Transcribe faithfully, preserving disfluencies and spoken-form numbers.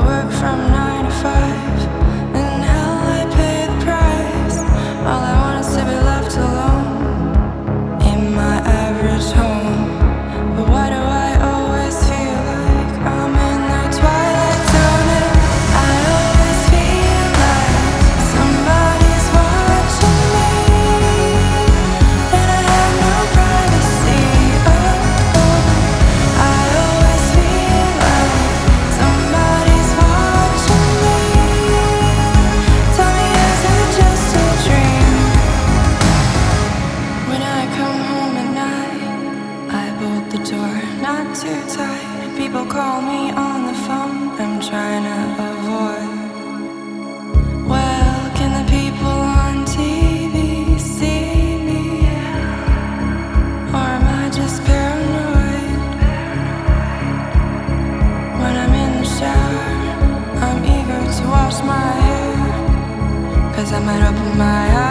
work from nine to five, and hell, I pay the price. All I want is to be left alone in my average home. But why do I always feel like I'm in the twilight zone? And I always feel like somebody's watching me, and I have no privacy. Oh, oh. I always feel like somebody's watching me. Tell me, is it just a dream? When I come home at night, I bolt the door not too tight. People call me on the phone, I'm trying to avoid. Well, can the people on T V see me? Or am I just paranoid? When I'm in the shower, I'm eager to wash my hair, 'cause I might open my eyes